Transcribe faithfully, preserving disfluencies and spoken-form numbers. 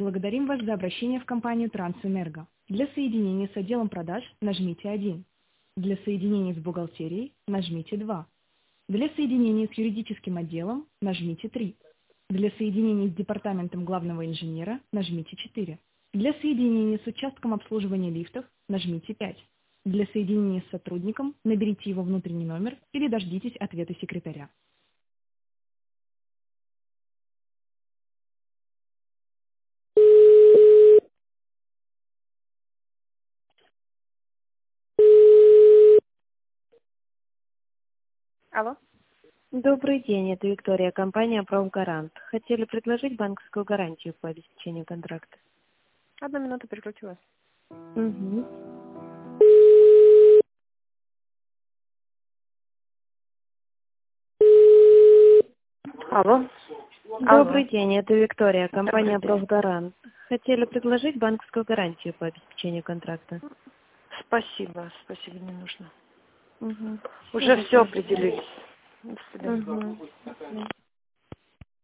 Благодарим вас за обращение в компанию Трансэнерго. Для соединения с отделом продаж нажмите один. Для соединения с бухгалтерией нажмите два. Для соединения с юридическим отделом нажмите три. Для соединения с департаментом главного инженера нажмите четыре. Для соединения с участком обслуживания лифтов нажмите пять. Для соединения с сотрудником наберите его внутренний номер или дождитесь ответа секретаря. Алло. Добрый день, это Виктория, компания «Промгарант». Хотели предложить банковскую гарантию по обеспечению контракта. Одну минуту, переключу вас. Угу. Алло. Добрый Алло. день, это Виктория, компания Добрый день. «Промгарант». Хотели предложить банковскую гарантию по обеспечению контракта. Спасибо, спасибо, не нужно. Угу. Уже все определились. До свидания. Угу.